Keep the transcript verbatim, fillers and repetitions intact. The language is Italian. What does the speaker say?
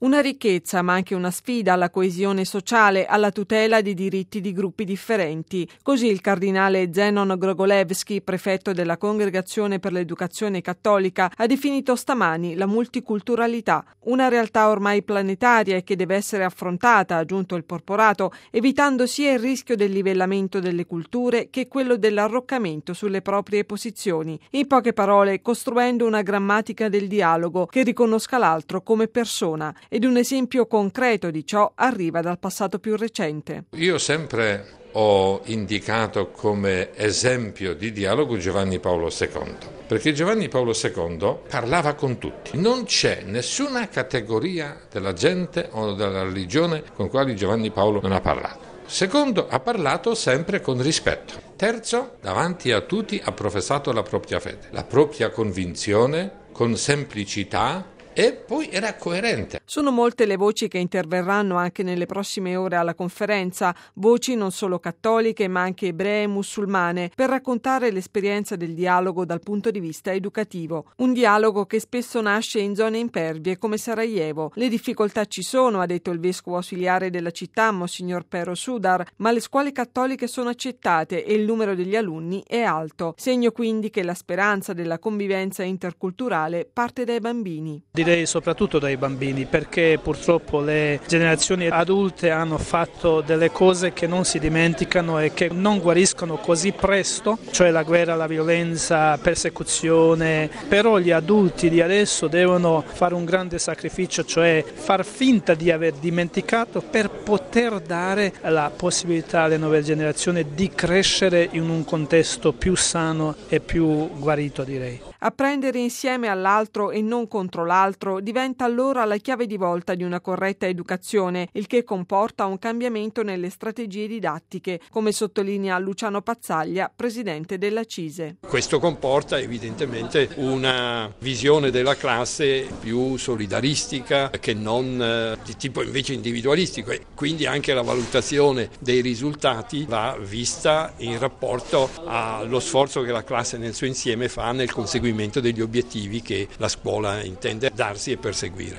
Una ricchezza, ma anche una sfida alla coesione sociale, alla tutela dei diritti di gruppi differenti. Così il cardinale Zenon Grogolevskij, prefetto della Congregazione per l'Educazione Cattolica, ha definito stamani la multiculturalità, una realtà ormai planetaria e che deve essere affrontata, ha aggiunto il porporato, evitando sia il rischio del livellamento delle culture che quello dell'arroccamento sulle proprie posizioni. In poche parole, costruendo una grammatica del dialogo che riconosca l'altro come persona. Ed un esempio concreto di ciò arriva dal passato più recente. Io sempre ho indicato come esempio di dialogo Giovanni Paolo secondo, perché Giovanni Paolo secondo parlava con tutti. Non c'è nessuna categoria della gente o della religione con quale Giovanni Paolo non ha parlato. Secondo, ha parlato sempre con rispetto. Terzo, davanti a tutti ha professato la propria fede, la propria convinzione con semplicità. E poi era coerente. Sono molte le voci che interverranno anche nelle prossime ore alla conferenza, voci non solo cattoliche ma anche ebree e musulmane, per raccontare l'esperienza del dialogo dal punto di vista educativo. Un dialogo che spesso nasce in zone impervie come Sarajevo. Le difficoltà ci sono, ha detto il vescovo ausiliare della città, Monsignor Pero Sudar, ma le scuole cattoliche sono accettate e il numero degli alunni è alto. Segno quindi che la speranza della convivenza interculturale parte dai bambini. Direi soprattutto dai bambini, perché purtroppo le generazioni adulte hanno fatto delle cose che non si dimenticano e che non guariscono così presto, cioè la guerra, la violenza, persecuzione, però gli adulti di adesso devono fare un grande sacrificio, cioè far finta di aver dimenticato per poter dare la possibilità alle nuove generazioni di crescere in un contesto più sano e più guarito, direi. Apprendere insieme all'altro e non contro l'altro diventa allora la chiave di volta di una corretta educazione, il che comporta un cambiamento nelle strategie didattiche, come sottolinea Luciano Pazzaglia, presidente della CISE. Questo comporta evidentemente una visione della classe più solidaristica che non eh, di tipo invece individualistico, e quindi anche la valutazione dei risultati va vista in rapporto allo sforzo che la classe nel suo insieme fa nel conseguimento degli obiettivi che la scuola intende darsi e perseguire.